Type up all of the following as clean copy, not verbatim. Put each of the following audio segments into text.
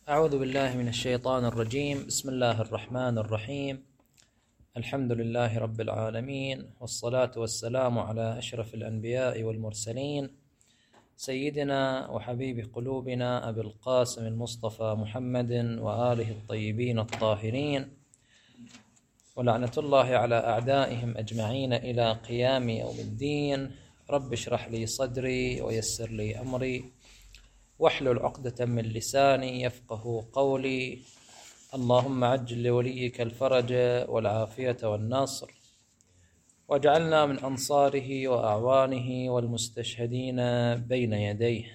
أعوذ بالله من الشيطان الرجيم. بسم الله الرحمن الرحيم. الحمد لله رب العالمين، والصلاة والسلام على أشرف الأنبياء والمرسلين، سيدنا وحبيب قلوبنا أبي القاسم المصطفى محمد وآله الطيبين الطاهرين، ولعنة الله على أعدائهم أجمعين إلى قيام يوم الدين. رب اشرح لي صدري ويسر لي أمري واحلل عقدة من لساني يفقه قولي. اللهم عجل لوليك الفرج والعافية والنصر، واجعلنا من أنصاره وأعوانه والمستشهدين بين يديه.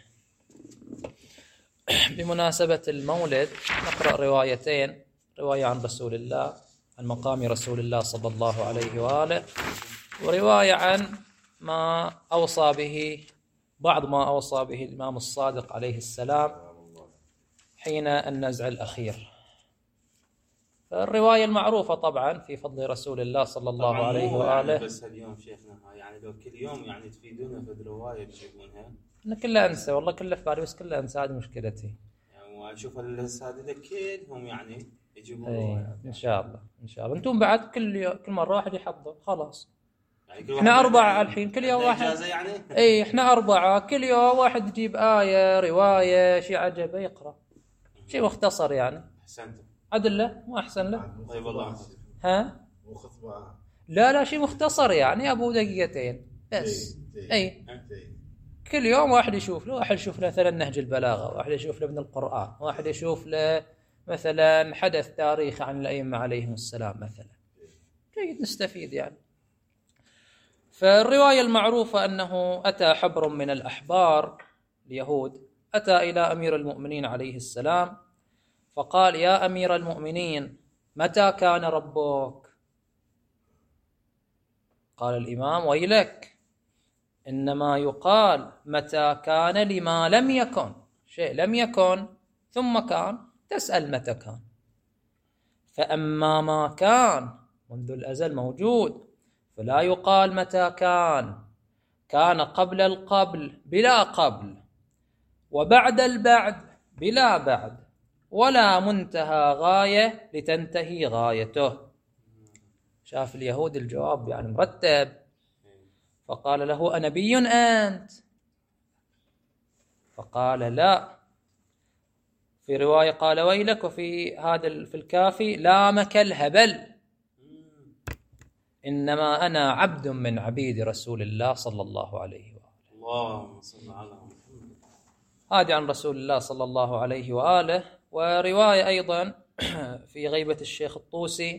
بمناسبة المولد نقرأ روايتين، رواية عن رسول الله، عن مقام رسول الله صلى الله عليه وآله، ورواية عن ما أوصى به، بعض ما أوصى به الإمام الصادق عليه السلام حين النزع الأخير. الرواية المعروفة طبعا في فضل رسول الله صلى الله عليه وآله. يعني بس اليوم شيخنا، يعني لو كل يوم يعني تفيدونا في الرواية تجيبونها. أنا كلها أنسى، والله كلها في بالي بس كلها أنسى، هذه مشكلتي. يعني وأشوف الأساتذة كلهم يعني يجيبون رواية. إن شاء الله إن شاء الله. أنتم بعد كل مرة واحد يحضر خلاص. يعني إحنا أربعة الحين، كل يوم واحد. يعني إيه إحنا أربعة، كل يوم واحد يجيب آية رواية شيء عجبه يقرأ، شيء مختصر يعني. أحسنت. عدل له مو أحسن له؟ طيب والله. ها؟ وخطبة. لا شيء مختصر يعني أبو دقيقتين بس. أي كل يوم واحد يشوف له، واحد يشوف له مثلا نهج البلاغة، واحد يشوف له ابن القرآن، واحد يشوف له مثلا حدث تاريخ عن الأئمة عليهم السلام مثلا. جيد نستفيد يعني. فالرواية المعروفة أنه أتى حبر من الأحبار اليهود، أتى إلى أمير المؤمنين عليه السلام فقال: يا أمير المؤمنين، متى كان ربك؟ قال الإمام: ويلك، إنما يقال متى كان لما لم يكن، شيء لم يكن ثم كان تسأل متى كان. فأما ما كان منذ الأزل موجود فلا يقال متى كان، كان قبل القبل بلا قبل، وبعد البعد بلا بعد، ولا منتهى غاية لتنتهي غايته. شاف اليهود الجواب يعني مرتب، فقال له: أنبي أنت؟ فقال: لا. في رواية قال: ويلك، وفي هذا في الكافي: لامك الهبل، إنما أنا عبد من عبيد رسول الله صلى الله عليه وآله. اللهم صل على محمد. هذه عن رسول الله صلى الله عليه وآله. ورواية أيضا في غيبة الشيخ الطوسي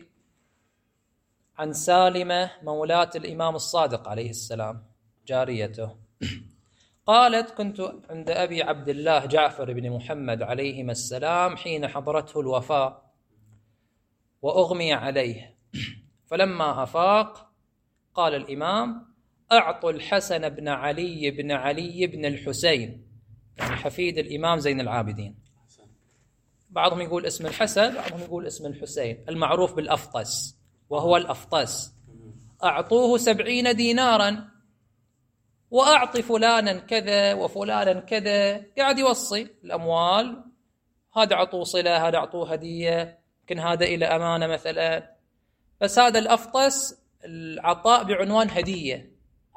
عن سالمة مولاة الإمام الصادق عليه السلام جاريته، قالت: كنت عند أبي عبد الله جعفر بن محمد عليهما السلام حين حضرته الوفاة وأغمي عليه، فلما أفاق قال الإمام: أعطوا الحسن بن علي بن علي بن الحسين، يعني حفيد الإمام زين العابدين. بعضهم يقول اسم الحسن، بعضهم يقول اسم الحسين، المعروف بالأفطس وهو الأفطس. أعطوه 70 دينارا، وأعطي فلانا كذا وفلانا كذا، قاعد يوصي الأموال، هذا أعطوه صلة، هذا أعطوه هدية، يمكن هذا إلى أمانة مثلا. بس هذا الأفطس العطاء بعنوان هدية.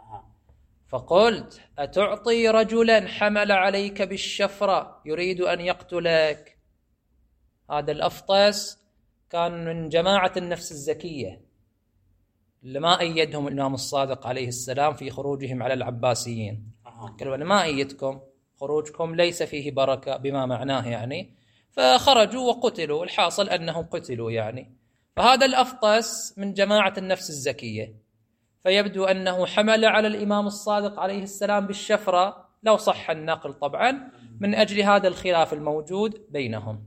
فقلت: أتعطي رجلا حمل عليك بالشفرة يريد أن يقتلك؟ هذا الأفطس كان من جماعة النفس الزكية اللي ما أيدهم الإمام الصادق عليه السلام في خروجهم على العباسيين. قالوا: أنا ما أيدكم، خروجكم ليس فيه بركة بما معناه يعني، فخرجوا وقتلوا، الحاصل أنهم قتلوا يعني. فهذا الأفطس من جماعة النفس الزكية، فيبدو أنه حمل على الإمام الصادق عليه السلام بالشفرة، لو صح النقل طبعا، من أجل هذا الخلاف الموجود بينهم.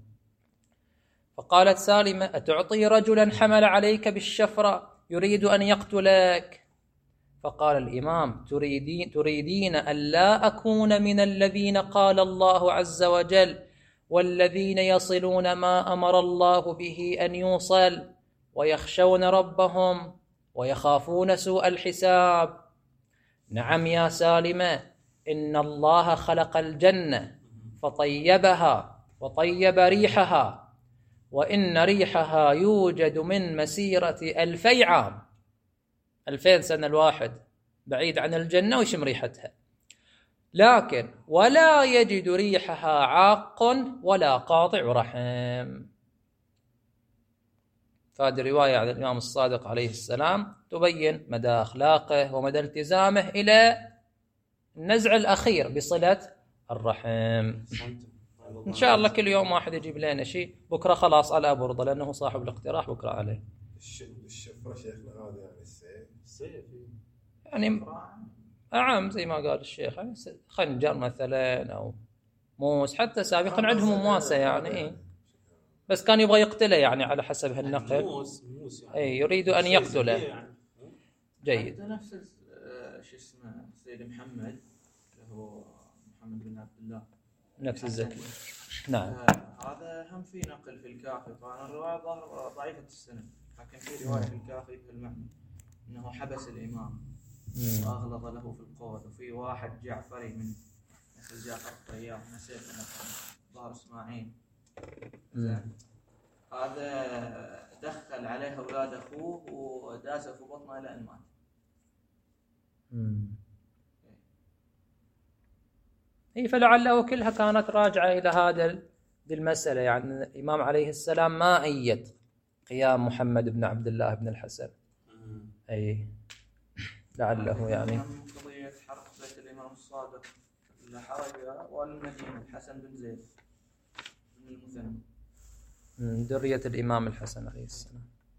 فقالت سالمة: أتعطي رجلا حمل عليك بالشفرة يريد أن يقتلك؟ فقال الإمام: تريدين أن لا أكون من الذين قال الله عز وجل: والذين يصلون ما أمر الله به أن يوصل ويخشون ربهم ويخافون سوء الحساب؟ نعم يا سالمة، إن الله خلق الجنة فطيبها وطيب ريحها، وإن ريحها يوجد من مسيرة 2000 عام، 2000 سنة الواحد بعيد عن الجنة ويشم ريحتها، لكن ولا يجد ريحها عاق ولا قاطع رحم. فهذه رواية عن الإمام الصادق عليه السلام تبين مدى أخلاقه ومدى التزامه إلى النزع الأخير بصلة الرحم. إن شاء الله كل يوم واحد يجيب لنا شيء، بكرة خلاص على أبو رضا لأنه صاحب الاقتراح، بكرة عليه. الشفرة شيخنا هذا يعني السيف يعني أعم زي ما قال الشيخ، يعني خنجر مثلا أو موس، حتى سابقا عندهم مواسة يعني إيه، بس كان يبغى يقتله يعني على حسب هالنقل. موس يعني. أي يريد أن يقتله يعني. جيد. نفس شو اسمه سيد محمد اللي هو محمد بن عبد الله نفس الزكي. نعم. هذا هم في نقل في الكافي، طبعا الرواية ضعيفة السند، لكن في رواية في الكافي بالمعنى انه حبس الامام واغلظ له في القول. وفي واحد جعفري من مثل جعفر الطيار نسيت مثلا ظهر اسماعيل، هذا دخل عليه اولاد اخوه وداسه في بطنه الى ان مات. هي فلعله كلها كانت راجعة إلى هذا المسألة، يعني الإمام عليه السلام ما أيد قيام محمد بن عبد الله بن الحسن. أي لعله يعني قضية حرق بيت الإمام الصادق اللي حرق والمدينة الحسن بن زيد بن المثنى ذرية الإمام الحسن عليه السلام.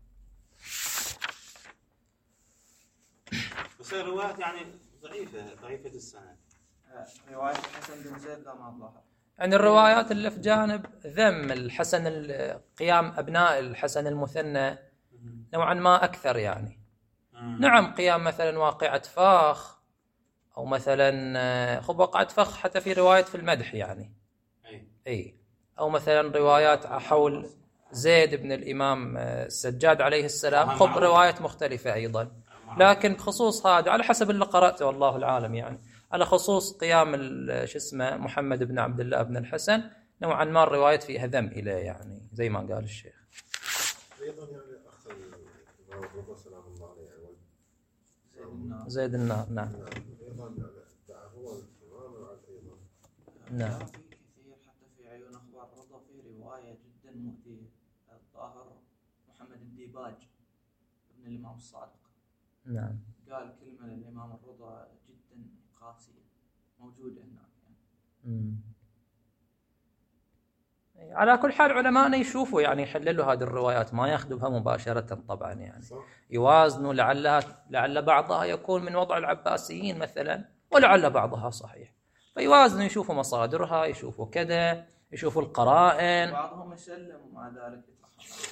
بس الروايات يعني ضعيفة السند. رواية الحسن بن زيد لا ما ظهر. يعني الروايات اللي في جانب ذم الحسن، قيام أبناء الحسن المثنى نوعا ما أكثر يعني. نعم قيام مثلا واقعة فاخ أو مثلا واقعة فاخ حتى في رواية في المدح يعني. أي أو مثلا روايات حول زيد بن الإمام السجاد عليه السلام، روايات مختلفة أيضا، لكن بخصوص هذا على حسب اللي قرأته والله العالم يعني، على خصوص قيام شو اسمه محمد بن عبد الله بن الحسن نوعا ما الروايات فيها ذم إليه يعني زي ما قال الشيخ. أيضا يعني أخ الإمام الرضا سلام الله عليه زيد النار. نعم. أيضا دعا هو الإمام على الإمام. نعم. في كثير حتى في عيون أخبار الرضا في رواية جدا مؤذية، الظاهر محمد الديباج ابن الإمام الصادق. نعم. قال كلمة للإمام الرضا جدا قاسية موجودة هناك يعني. على كل حال علماءنا يشوفوا يعني يحللوا هذه الروايات، ما ياخذوا بها مباشرة طبعا يعني، يوازنوا لعل بعضها يكون من وضع العباسيين مثلا ولعل بعضها صحيح، فيوازنوا يشوفوا مصادرها، يشوفوا كذا، يشوفوا القرائن. بعضهم يسلم ومع ذلك يترحم.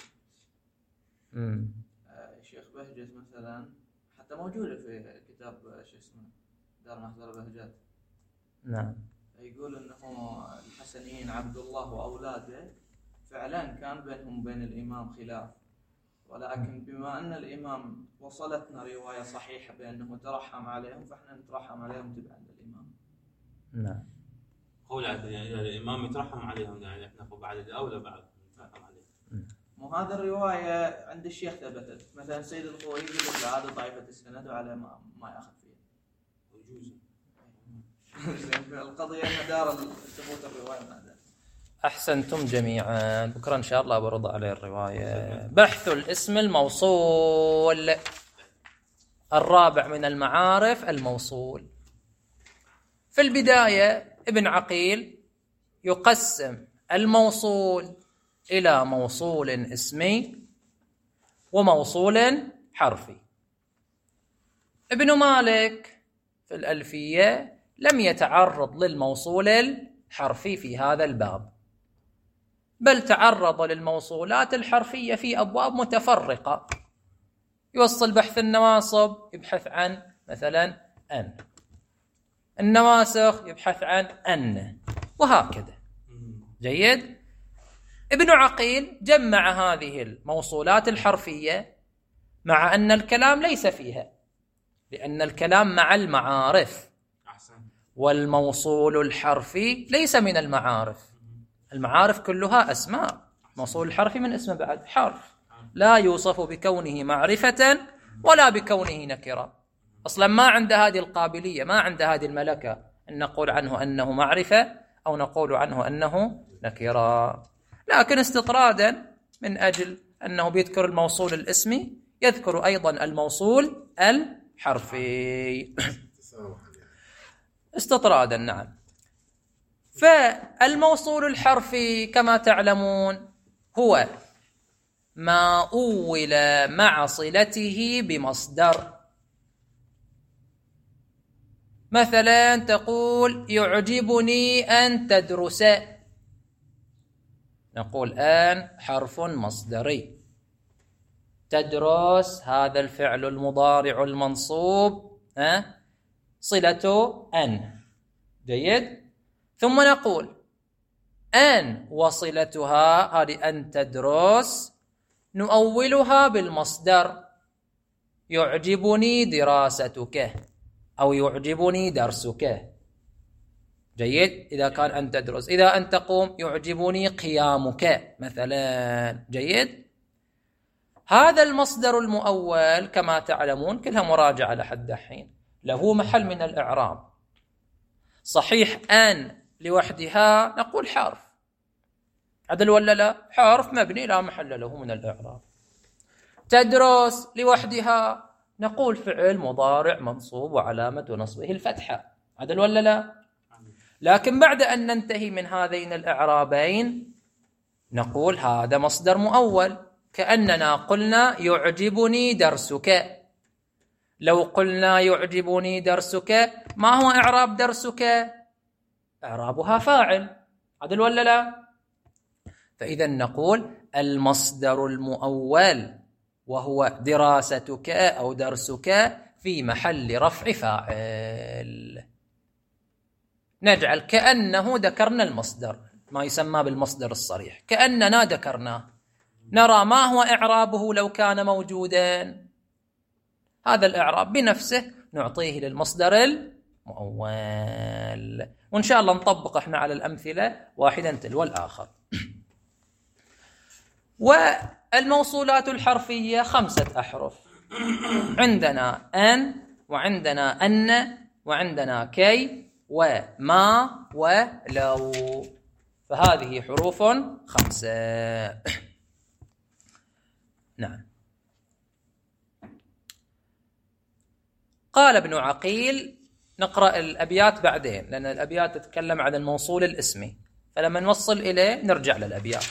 الشيخ بهجت مثلا حتى موجودة في كتاب شو اسمه دار محضر بهجات. نعم. يقول انه الحسنيين عبد الله واولاده فعلا كان بينهم وبين الامام خلاف، ولكن بما ان الامام وصلتنا روايه صحيحه بانه ترحم عليهم فاحنا نترحم عليهم تبعا للامام. نعم. قول يعني الامام يترحم عليهم يعني احنا بعد الاولى بعد نترحم عليهم. مو هذا الروايه عند الشيخ ثبتت، مثلا سيد الخوي يقول لك هذا ضعيفه السند وعلى ما ياخذ فيها. ويجوز. القضية مدار ثبوت الرواية ماذا؟ أحسنتم جميعا. بكرة إن شاء الله برضى عليه الرواية. بحث الاسم الموصول، الرابع من المعارف الموصول. في البداية ابن عقيل يقسم الموصول إلى موصول اسمي وموصول حرفي. ابن مالك في الألفية لم يتعرض للموصول الحرفي في هذا الباب، بل تعرض للموصولات الحرفية في أبواب متفرقة. يوصل بحث النواصب يبحث عن مثلا أن، النواسخ يبحث عن أن، وهكذا. جيد. ابن عقيل جمع هذه الموصولات الحرفية مع أن الكلام ليس فيها، لأن الكلام مع المعارف، والموصول الحرفي ليس من المعارف. المعارف كلها أسماء، موصول الحرفي من اسمه بعد حرف، لا يوصف بكونه معرفة ولا بكونه نكرة. أصلا ما عنده هذه القابلية، ما عنده هذه الملكة أن نقول عنه أنه معرفة أو نقول عنه أنه نكرة. لكن استطرادا من أجل أنه بيذكر الموصول الاسمي يذكر أيضا الموصول الحرفي استطرادا. نعم. فالموصول الحرفي كما تعلمون هو ما أول مع صلته بمصدر. مثلا تقول يعجبني أن تدرس، نقول أن حرف مصدري، تدرس هذا الفعل المضارع المنصوب صلته أن. جيد. ثم نقول أن وصلتها هذه أن تدرس نؤولها بالمصدر، يعجبني دراستك أو يعجبني درسك. جيد. إذا كان أن تدرس. إذا أن تقوم يعجبني قيامك مثلا. جيد. هذا المصدر المؤول كما تعلمون كلها مراجعة لحد الحين له محل من الإعراب. صحيح أن لوحدها نقول حرف، عدل ولا لا؟ حرف مبني لا محل له من الإعراب. تدرس لوحدها نقول فعل مضارع منصوب وعلامة نصبه الفتحة، عدل ولا لا؟ لكن بعد أن ننتهي من هذين الإعرابين نقول هذا مصدر مؤول، كأننا قلنا يعجبني درسك. لو قلنا يعجبني درسك ما هو إعراب درسك؟ إعرابها فاعل، عدل ولا لا؟ فإذا نقول المصدر المؤول وهو دراستك أو درسك في محل رفع فاعل. نجعل كأنه ذكرنا المصدر، ما يسمى بالمصدر الصريح، كأننا ذكرناه، نرى ما هو إعرابه لو كان موجودا. هذا الإعراب بنفسه نعطيه للمصدر المؤول، وإن شاء الله نطبق احنا على الأمثلة واحدا تلو الآخر. والموصولات الحرفية 5 أحرف، عندنا أن وعندنا أن وعندنا كي وما ولو، فهذه حروف 5. نعم. قال ابن عقيل، نقرأ الأبيات بعدين لأن الأبيات تتكلم عن الموصول الاسمي، فلما نوصل إليه نرجع للأبيات.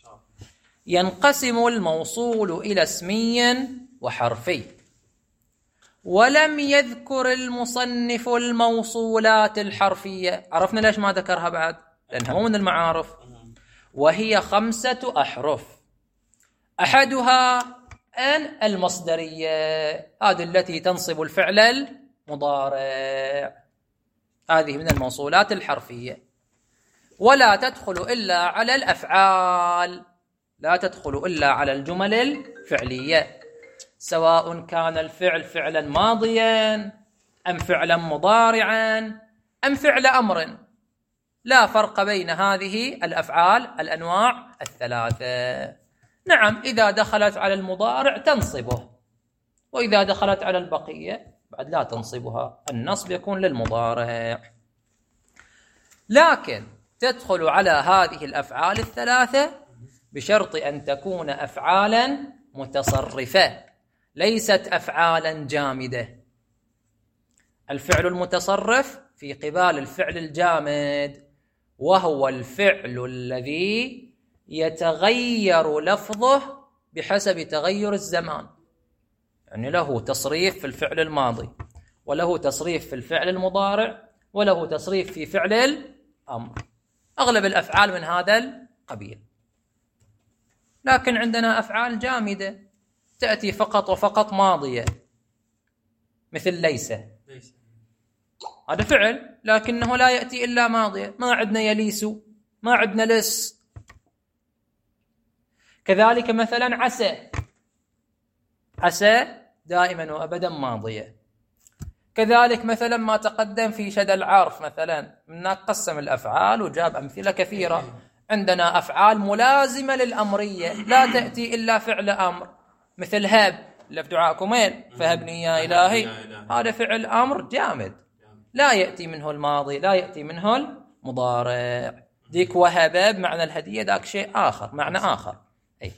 ينقسم الموصول إلى اسمي وحرفي، ولم يذكر المصنف الموصولات الحرفية. عرفنا ليش ما ذكرها بعد؟ لأنها مو من المعارف، وهي 5 أحرف. أحدها أن المصدرية، هذه التي تنصب الفعل المضارع، هذه من الموصولات الحرفية، ولا تدخل إلا على الأفعال، لا تدخل إلا على الجمل الفعلية، سواء كان الفعل فعلا ماضيا أم فعلا مضارعا أم فعل أمر، لا فرق بين هذه الأفعال الأنواع 3. نعم، إذا دخلت على المضارع تنصبه، وإذا دخلت على البقية بعد لا تنصبها، النصب يكون للمضارع. لكن تدخل على هذه الأفعال 3 بشرط أن تكون أفعالا متصرفة، ليست أفعالا جامدة. الفعل المتصرف في قبال الفعل الجامد، وهو الفعل الذي يتغير لفظه بحسب تغير الزمان، يعني له تصريف في الفعل الماضي، وله تصريف في الفعل المضارع، وله تصريف في فعل الأمر. أغلب الأفعال من هذا القبيل. لكن عندنا أفعال جامدة تأتي فقط وفقط ماضية، مثل ليس، هذا فعل لكنه لا يأتي إلا ماضية، ما عندنا يليس، ما عندنا لس. كذلك مثلا عسى، عسى دائما وأبدا ماضية. كذلك مثلا ما تقدم في شد العرف، مثلا هناك قسم الأفعال وجاب أمثلة كثيرة. عندنا أفعال ملازمة للأمرية لا تأتي إلا فعل أمر، مثل هب اللي في دعاء كميل، فهبني يا إلهي، هذا فعل أمر جامد لا يأتي منه الماضي لا يأتي منه المضارع. ديك وهب بمعنى الهدية، ذاك شيء آخر، معنى آخر. أي.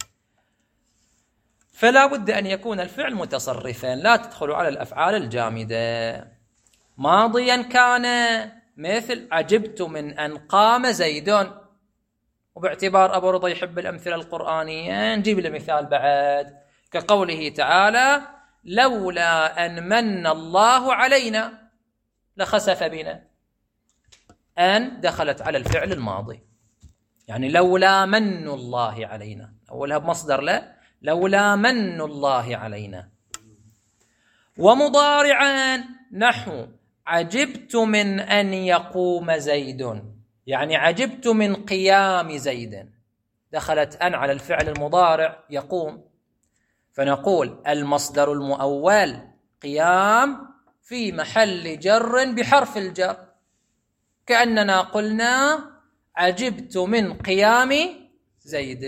فلا بد أن يكون الفعل متصرفا، لا تدخل على الأفعال الجامدة. ماضيا كان مثل عجبت من أن قام زيد، وباعتبار أبو رضا يحب الأمثلة القرآنية نجيب له مثال بعد، كقوله تعالى لولا أن من الله علينا لخسف بنا. أن دخلت على الفعل الماضي، يعني لولا من الله علينا، أولها بمصدر لا، لولا من الله علينا. ومضارعا نحو عجبت من أن يقوم زيد، يعني عجبت من قيام زيد، دخلت أن على الفعل المضارع يقوم، فنقول المصدر المؤول قيام في محل جر بحرف الجر، كأننا قلنا عجبت من قيام زيد.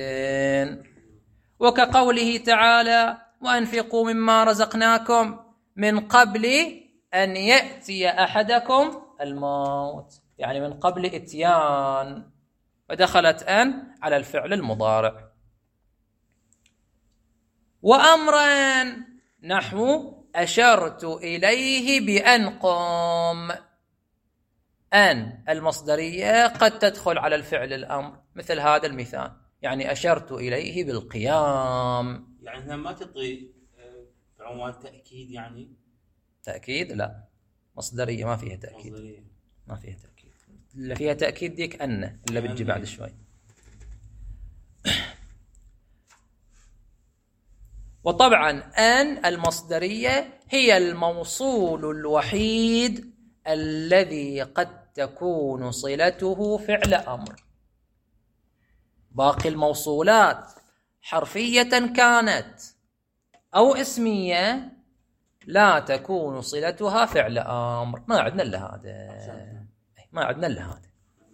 وكقوله تعالى وأنفقوا مما رزقناكم من قبل أن يأتي أحدكم الموت، يعني من قبل إتيان، ودخلت أن على الفعل المضارع. وأمرا نحو أشرت إليه بأن قم، أن المصدرية قد تدخل على الفعل الأمر، مثل هذا المثال، يعني أشرت إليه بالقيام. يعني ما تعطي عنوان تأكيد، يعني تأكيد لا، مصدرية ما فيها تأكيد، ما فيها تأكيد، اللي فيها تأكيد ديك أن اللي بتجي بعد شوي. وطبعا أن المصدرية هي الموصول الوحيد الذي قد تكون صلته فعل أمر، باقي الموصولات حرفية كانت أو اسمية لا تكون صلتها فعل أمر، ما عندنا إلا هذا، ما عندنا إلا هذا.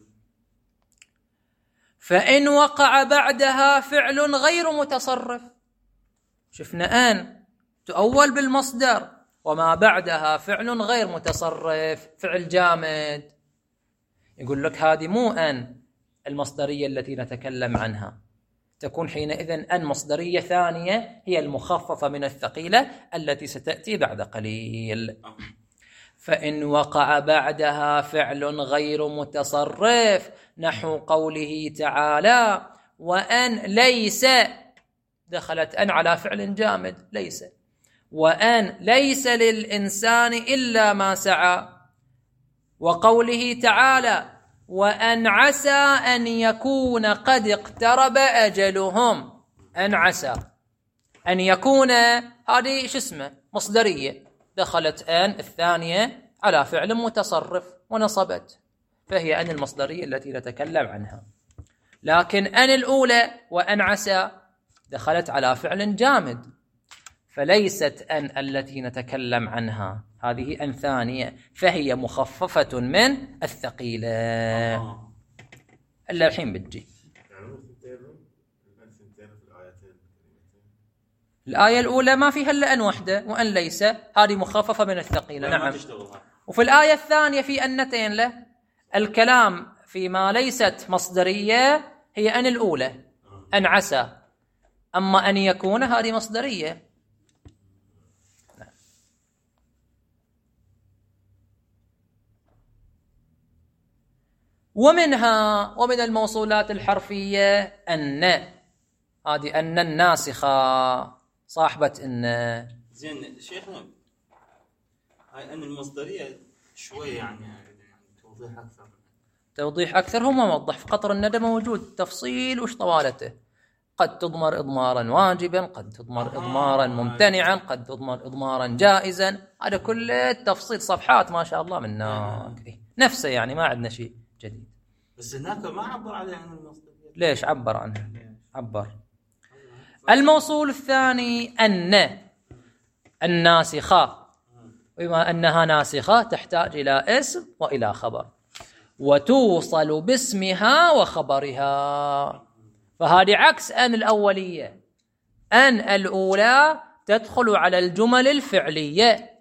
فإن وقع بعدها فعل غير متصرف، شفنا أن تؤول بالمصدر وما بعدها فعل غير متصرف، فعل جامد، يقول لك هذه مو أن المصدرية التي نتكلم عنها، تكون حينئذ أن مصدرية ثانية هي المخففة من الثقيلة التي ستأتي بعد قليل. فإن وقع بعدها فعل غير متصرف نحو قوله تعالى وأن ليس، دخلت أن على فعل جامد ليس، وأن ليس للإنسان إلا ما سعى، وقوله تعالى وأن عسى أن يكون قد اقترب أجلهم، أن عسى أن يكون هذه شو اسمه مصدرية، دخلت أن الثانية على فعل متصرف ونصبت، فهي أن المصدرية التي نتكلم عنها. لكن أن الأولى وأن عسى دخلت على فعل جامد، فليست أن التي نتكلم عنها، هذه أن ثانية، فهي مخففة من الثقيلة. إلا الحين بتجي الآية الأولى ما فيها إلا أن وحدة، وأن ليس هذه مخففة من الثقيلة. نعم. وفي الآية الثانية في أنتين له، الكلام فيما ليست مصدرية هي أن الأولى أن عسى، أما أن يكون هذه مصدرية. ومنها ومن الموصولات الحرفية أن، هذه أن الناسخة صاحبة أن. زين شيخنا، هاي أن المصدرية شوية يعني توضيح أكثر. توضيح أكثر هم موضح في قطر الندى موجود تفصيل وش طوالته، قد تضمر إضمارا واجبا، قد تضمر إضمارا ممتنعا، قد تضمر إضمارا جائزا، هذا كل التفصيل صفحات ما شاء الله من نفسه، يعني ما عندنا شيء جديد. بس هناك ما عبر عليه عن المصدرية. ليش عبر عنها؟ عبر. الموصول الثاني أن الناسخة، بما أنها ناسخة تحتاج إلى اسم وإلى خبر. وتوصل باسمها وخبرها. فهذه عكس أن الأولية. أن الأولى تدخل على الجمل الفعلية،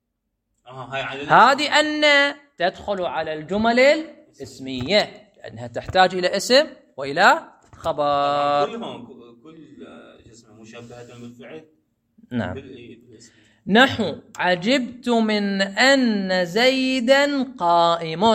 هذه أن تدخل على الجمل الاسمية لأنها تحتاج إلى اسم وإلى خبر. كل اسم مشبهة بالفعل. نعم. نحو عجبت من أن زيدا قائم.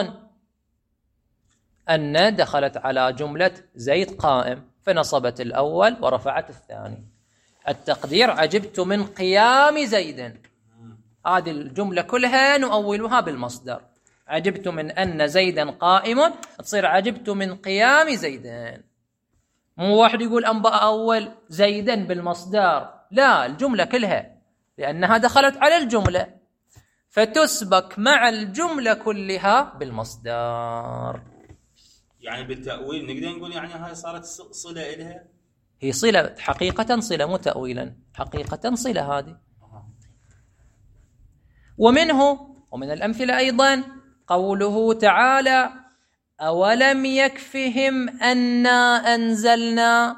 أن دخلت على جملة زيد قائم فنصبت الأول ورفعت الثاني. التقدير عجبت من قيام زيد، هذه الجملة كلها نؤولها بالمصدر. عجبت من أن زيدا قائم تصير عجبت من قيام زيدا. مو واحد يقول أنبأ أول زيدا بالمصدر، لا، الجملة كلها لأنها دخلت على الجملة فتسبك مع الجملة كلها بالمصدر. يعني بالتأويل نقدر نقول يعني هاي صارت صلة إلها. هي صلة حقيقة، صلة مو تأويلا، حقيقة صلة هذه. ومن الأمثلة أيضا قوله تعالى أولم يكفهم أنا أنزلنا،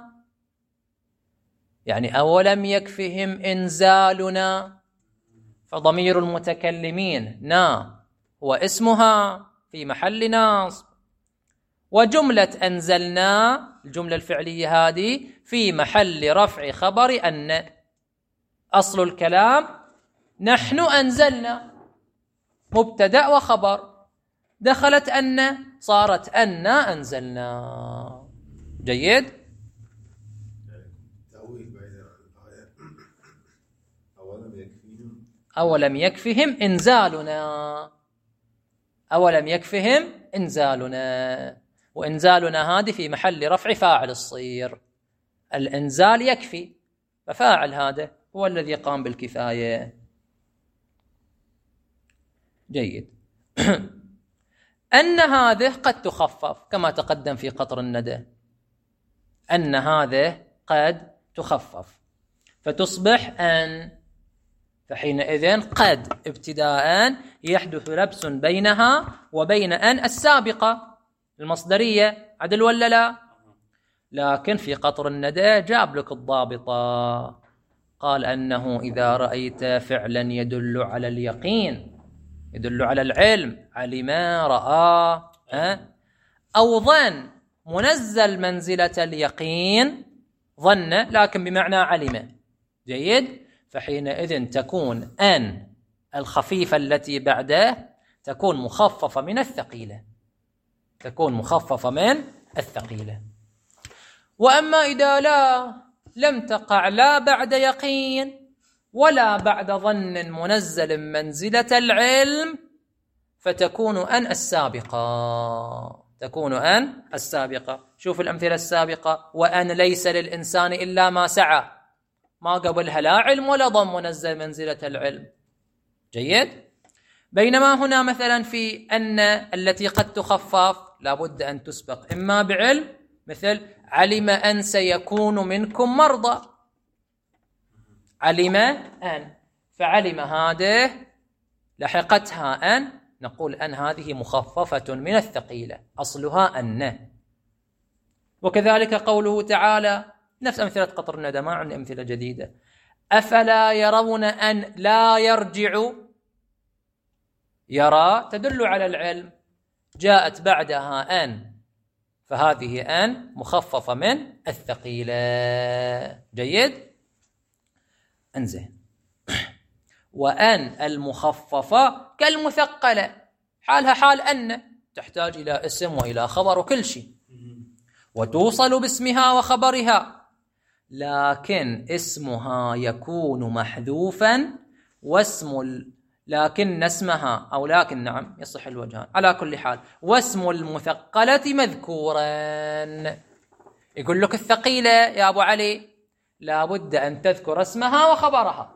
يعني أولم يكفهم إنزالنا، فضمير المتكلمين نا هو اسمها في محل نصب، وجملة أنزلنا الجملة الفعلية هذه في محل رفع خبر أن. أصل الكلام نحن أنزلنا مبتدأ وخبر، دخلت أن صارت أنا أنزلنا. جيد. أولم يكفهم إنزالنا، أولم يكفهم إنزالنا، وإنزالنا هذه في محل رفع فاعل الصير. الإنزال يكفي، ففاعل هذا هو الذي قام بالكفاية. جيد. أن هذه قد تخفف كما تقدم في قطر الندى، أن هذه قد تخفف فتصبح أن، فحينئذ قد ابتداء يحدث لبس بينها وبين أن السابقة المصدرية، عدل ولا لا؟ لكن في قطر الندى جاب لك الضابطة، قال أنه إذا رأيت فعلا يدل على اليقين، يدل على العلم، علم رأى، أو ظن منزل منزلة اليقين، ظن لكن بمعنى علم. جيد. فحينئذ تكون أن الخفيفة التي بعده تكون مخففة من الثقيلة، تكون مخففة من الثقيلة. وأما إذا لم تقع لا بعد يقين ولا بعد ظن منزل منزلة العلم فتكون أن السابقة، تكون أن السابقة. شوف الأمثلة السابقة، وأن ليس للإنسان إلا ما سعى، ما قبلها لا علم ولا ظن منزل منزلة العلم. جيد. بينما هنا مثلا في أن التي قد تخفف لابد أن تسبق إما بعلم، مثل علم أن سيكون منكم مرضى، علم أن، فعلم هذه لحقتها أن، نقول أن هذه مخففة من الثقيلة، أصلها أن. وكذلك قوله تعالى نفس أمثلة قطر الندى، ما عندي أمثلة جديدة. أفلا يرون أن لا يرجع، يرى تدل على العلم، جاءت بعدها أن، فهذه أن مخففة من الثقيلة. جيد. انزين. وأن المخففة كالمثقلة، حالها حال أن، تحتاج إلى اسم وإلى خبر وكل شيء، وتوصل باسمها وخبرها، لكن اسمها يكون محذوفا لكن اسمها أو لكن، نعم يصح الوجهان على كل حال، واسم المثقلة مذكورا. يقول لك الثقيلة يا أبو علي لابد أن تذكر اسمها وخبرها،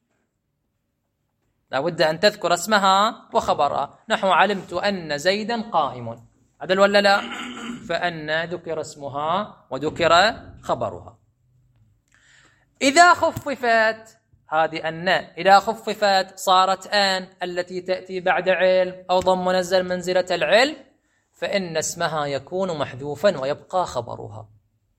لابد أن تذكر اسمها وخبرها. نحو علمت أن زيدا قائم، عدل ولا لا؟ فأن ذكر اسمها وذكر خبرها. إذا خففت هذه أن، إذا خففت صارت أن التي تأتي بعد علم أو ضم منزل منزلة العلم، فإن اسمها يكون محذوفا ويبقى خبرها،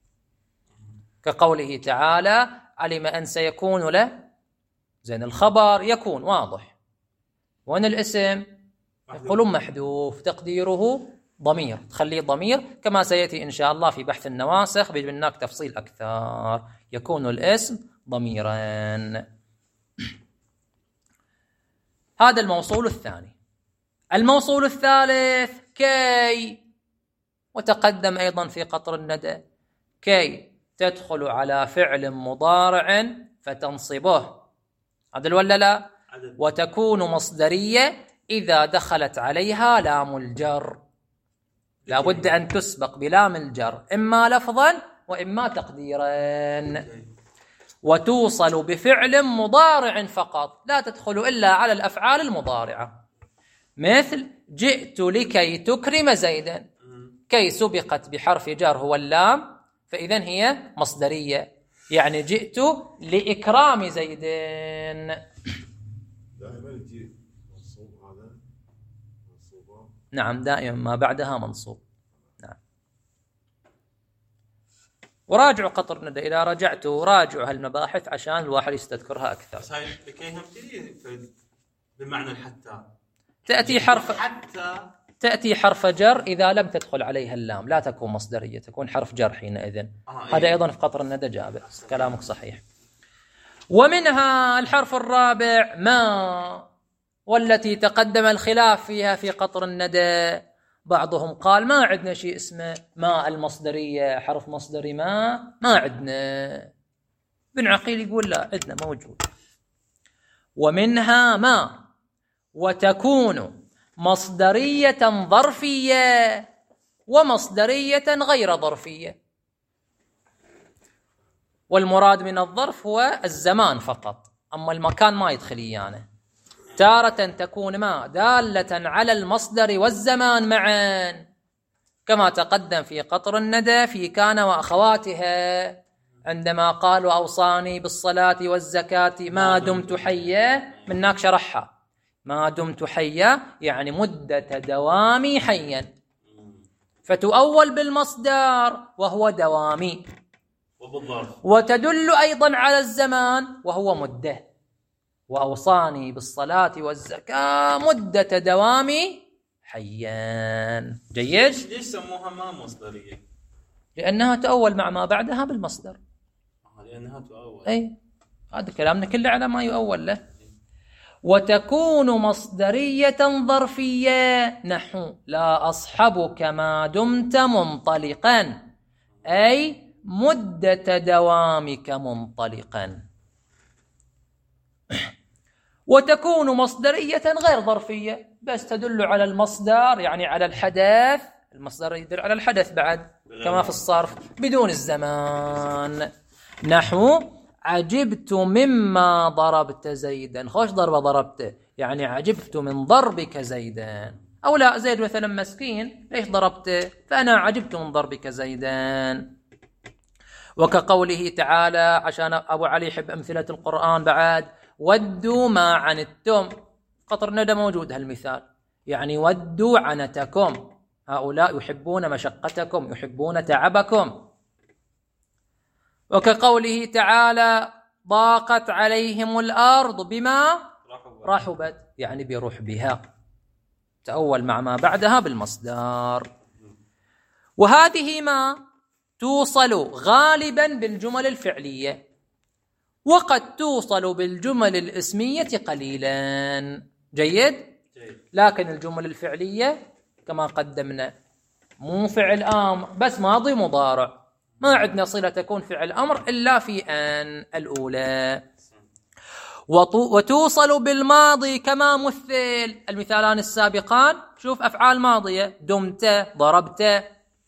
كقوله تعالى علم أن سيكون له، زين الخبر يكون واضح، وأن الاسم يقول محذوف تقديره ضمير، تخليه ضمير كما سيأتي إن شاء الله في بحث النواسخ بيجبناك تفصيل أكثر، يكون الاسم ضميرا. هذا الموصول الثاني. الموصول الثالث كي، وتقدم أيضا في قطر الندى، كي تدخل على فعل مضارع فتنصبه، عدل ولا لا؟ وتكون مصدرية إذا دخلت عليها لام الجر، لا بد أن تسبق بلام الجر إما لفظا وإما تقديرا، وتوصل بفعل مضارع فقط، لا تدخل إلا على الأفعال المضارعة، مثل جئت لكي تكرم زيدا، كي سبقت بحرف جر هو اللام، فإذن هي مصدرية، يعني جئت لإكرام زيد. دائما يجي منصوب، هذا منصوبة. نعم دائما ما بعدها منصوب. نعم. وراجعوا قطر الندى، إذا رجعتوا راجعوا هالمباحث عشان الواحد يستذكرها أكثر. بس هاي لكي هم تجي بمعنى الحتى، تأتي حرف جر إذا لم تدخل عليها اللام، لا تكون مصدرية، تكون حرف جر حينئذ. هذا أيضا في قطر الندى جابر، كلامك صحيح. ومنها الحرف الرابع ما، والتي تقدم الخلاف فيها في قطر الندى، بعضهم قال ما عندنا شيء اسمه ما المصدرية، حرف مصدري ما عندنا. بن عقيل يقول لا، عندنا موجود. ومنها ما وتكون مصدرية ظرفية ومصدرية غير ظرفية، والمراد من الظرف هو الزمان فقط، أما المكان ما يدخل يعني. تارة تكون ما دالة على المصدر والزمان معا، كما تقدم في قطر الندى في كان وأخواتها، عندما قالوا أوصاني بالصلاة والزكاة ما دمت حيا، منك شرحها ما دمت حيا يعني مدة دوامي حيا، فتؤول بالمصدر وهو دوامي، وتدل أيضا على الزمان وهو مدة، وأوصاني بالصلاة والزكاة مدة دوامي حيا. جيد؟ ليش سموها ما مصدرية؟ لأنها تؤول مع ما بعدها بالمصدر. لأنها تؤول. أي هذا كلامنا كله على ما يؤول له. وتكون مصدرية ظرفية، نحو لا أصحبك ما دمت منطلقا، أي مدة دوامك منطلقا. وتكون مصدرية غير ظرفية، بس تدل على المصدر يعني على الحدث، المصدر يدل على الحدث بعد كما في الصرف بدون الزمان، نحو عجبت مما ضربت زيدا. خوش ضربة ضربته، يعني عجبت من ضربك زيدا، أو لا زيد مثلا مسكين ليش ضربته، فأنا عجبت من ضربك زيدا. وكقوله تعالى، عشان أبو علي يحب أمثلة القرآن بعد، ودوا ما عنتم، قطر ندى موجود هالمثال، يعني ودوا عنتكم، هؤلاء يحبون مشقتكم، يحبون تعبكم. وكقوله تعالى ضاقت عليهم الأرض بما رحبت، يعني برحبها، تأول مع ما بعدها بالمصدر. وهذه ما توصل غالبا بالجمل الفعلية، وقد توصل بالجمل الاسمية قليلا. جيد؟ لكن الجمل الفعلية كما قدمنا مو فعل أمر بس، ماضي مضارع، ما عندنا صلة تكون فعل أمر إلا في أن الأولى. وتوصل بالماضي كما مثل المثالان السابقان، شوف أفعال ماضية دمت ضربت.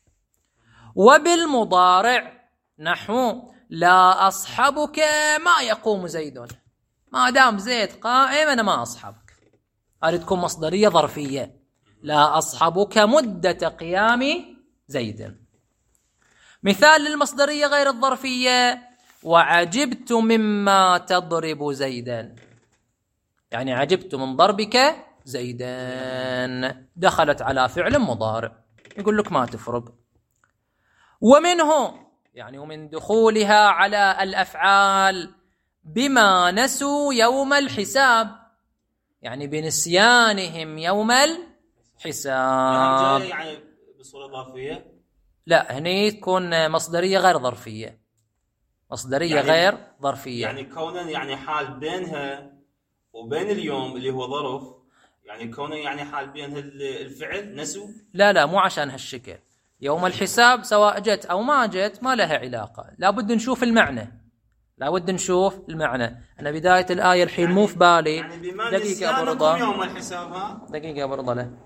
وبالمضارع نحو لا أصحبك ما يقوم زيد، ما دام زيد قائم أنا ما أصحبك، هذه تكون مصدرية ظرفية، لا أصحبك مدة قيام زيد. مثال للمصدرية غير الظرفية، وعجبت مما تضرب زيدا، يعني عجبت من ضربك زيدا، دخلت على فعل مضارع. يقول لك ما تفرق. ومنه يعني ومن دخولها على الأفعال بما نسوا يوم الحساب، يعني بنسيانهم يوم الحساب. يعني بصورة ظرفية؟ لا، هني تكون مصدرية غير ظرفية، مصدرية يعني غير ظرفية، يعني كونا يعني حال بينها وبين اليوم اللي هو ظرف، يعني كونه يعني حال بين الفعل نسوا. لا مو عشان هالشكل. يوم الحساب سواء جت أو ما جت ما لها علاقة، لابد نشوف المعنى، لابد نشوف المعنى. أنا بداية الآية الحين يعني مو في بالي. يعني دقيقة أبو رضا، يوم الحساب. دقيقة أبو رضا له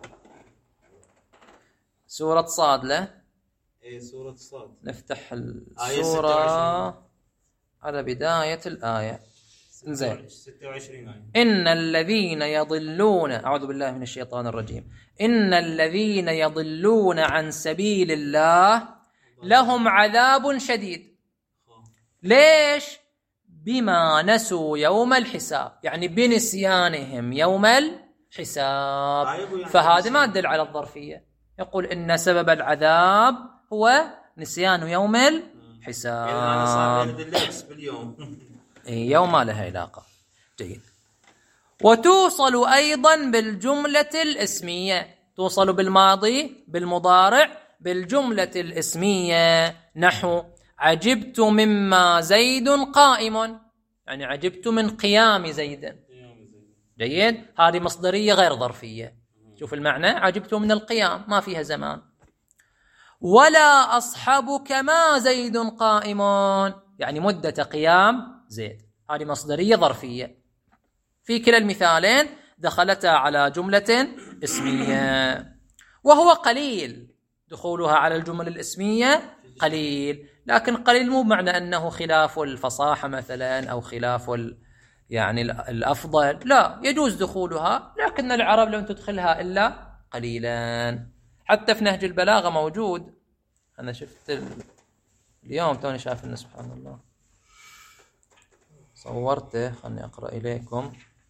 سورة صاد له. إيه سورة صاد. نفتح السورة على بداية الآية. زين 26 آية. إن الذين يضلون، أعوذ بالله من الشيطان الرجيم، إن الذين يضلون عن سبيل الله لهم عذاب شديد. ليش؟ بما نسوا يوم الحساب، يعني بنسيانهم يوم الحساب. فهذا ما تدل على الظرفية. يقول إن سبب العذاب هو نسيان يوم الحساب. يعني أنا صار اللبس باليوم. يوم ما لها علاقة. جيد. وتوصل أيضا بالجملة الاسمية، توصل بالماضي بالمضارع بالجملة الاسمية، نحو عجبت مما زيد قائم، يعني عجبت من قيام زيد. جيد. هذه مصدرية غير ظرفية. شوف المعنى، عجبت من القيام ما فيها زمان. ولا أصحبك ما زيد قائم، يعني مدة قيام زيد. هذه مصدرية ظرفية. في كلا المثالين دخلتا على جملة اسمية، وهو قليل دخولها على الجمل الاسمية، قليل. لكن قليل مو بمعنى أنه خلاف الفصاحة مثلا أو خلاف يعني الأفضل، لا، يجوز دخولها، لكن العرب لم تدخلها إلا قليلا. حتى في نهج البلاغة موجود. أنا شفت اليوم توني شايف إنه سبحان الله صورته، خلني أقرأ إليكم.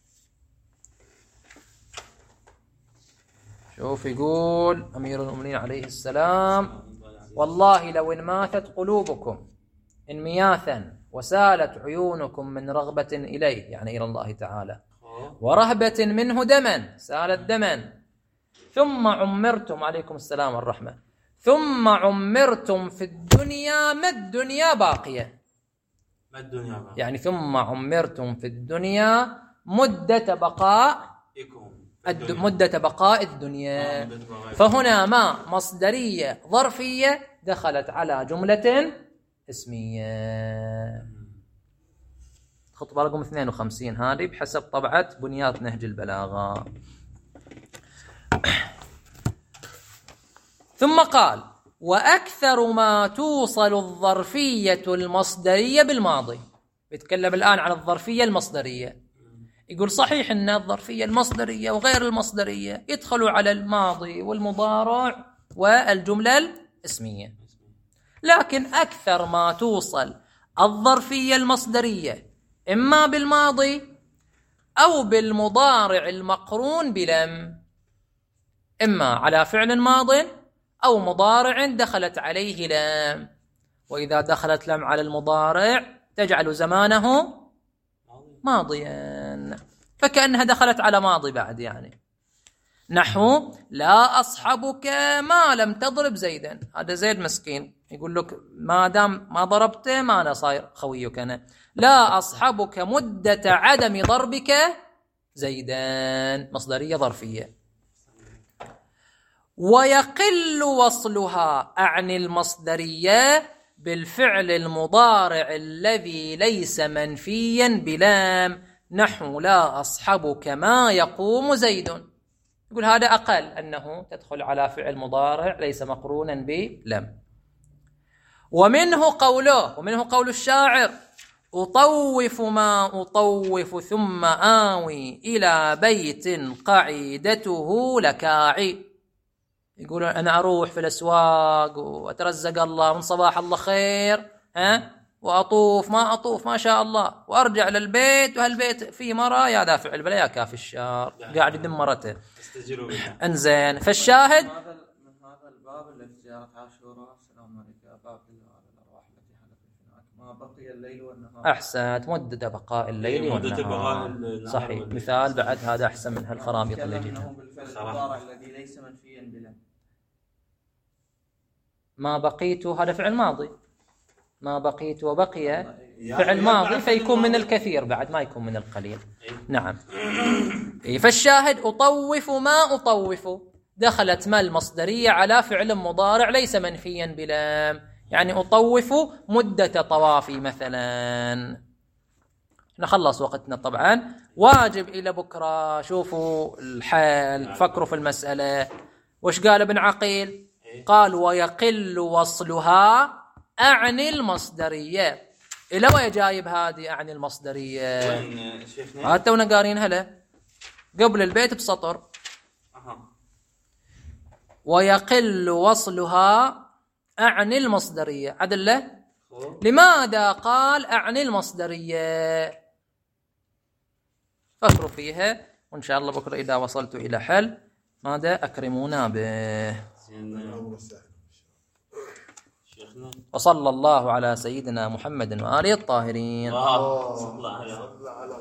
شوف يقول أمير المؤمنين عليه السلام: والله لو انماثت قلوبكم انمياثا وسالت عيونكم من رغبة إليه، يعني إلى الله تعالى، ورهبة منه دما، سالت دما، ثم عمرتم، عليكم السلام والرحمة، ثم عمرتم في الدنيا ما الدنيا باقية، ما الدنيا باقية، يعني ثم عمرتم في الدنيا مدة بقاء مدة بقاء الدنيا. فهنا ما مصدرية ظرفية دخلت على جملة اسمية. خطبة رقم 52 هذه بحسب طبعة بنيات نهج البلاغة. ثم قال: وأكثر ما توصل الظرفية المصدرية بالماضي. بيتكلم الآن عن الظرفية المصدرية. يقول صحيح أن الظرفية المصدرية وغير المصدرية يدخلوا على الماضي والمضارع والجملة الاسمية، لكن أكثر ما توصل الظرفية المصدرية إما بالماضي أو بالمضارع المقرون بلم، إما على فعل ماض أو مضارع دخلت عليه لام. وإذا دخلت لم على المضارع تجعل زمانه ماضيا، فكأنها دخلت على ماضي بعد. يعني نحو لا أصحبك ما لم تضرب زيدا. هذا زيد مسكين يقول لك ما دام ما ضربته ما أنا صاير خويك أنا. لا أصحبك مدة عدم ضربك زيدا، مصدرية ظرفية. ويقل وصلها أعني المصدرية بالفعل المضارع الذي ليس منفيا بلام، نحو لا أصحبك ما يقوم زيد. يقول هذا أقل، أنه تدخل على فعل مضارع ليس مقرونا بلم. ومنه قول الشاعر: أطوف ما أطوف ثم آوي إلى بيت قعيدته لكاعي. يقول أنا أروح في الأسواق وأترزق الله من صباح الله خير، وأطوف ما أطوف ما شاء الله، وأرجع للبيت وهالبيت فيه مرة يا دافع البلاء يا كافي الشر، قاعد يدم مرته. انزين. فالشاهد من هذا الباب دارت عاشوراء السلام عليك يا باب الله على الأرواح التي حلت هناك ما بقي الليل والنهار. أحسنت، مدة بقاء الليل والنهار. صحيح، مثال بعد هذا أحسن من هالخراميط اللي جينا. بالفعل المضارع الذي ليس منفيا بلا. ما بقيت هذا فعل ماضي، ما بقيت وبقي فعل ماضي فيكون من الكثير بعد ما يكون من القليل. نعم. فالشاهد أطوف ما أطوف دخلت ما المصدرية على فعل مضارع ليس منفيا بلام، يعني أطوف مدة طوافي مثلا. نخلص وقتنا طبعا، واجب إلى بكرة. شوفوا الحال، فكروا في المسألة. وش قال ابن عقيل؟ قال ويقل وصلها أعني المصدرية. إلى وين جايب هذه أعني المصدرية؟ وين شيخنا؟ هذا تونا قارين هلا قبل البيت بسطر. ويقل وصلها أعني المصدرية. عدل له لماذا قال أعني المصدرية؟ فكروا فيها، وإن شاء الله بكرة إذا وصلت إلى حل ماذا أكرمونا به. وصلى الله على سيدنا محمد وآله الطاهرين.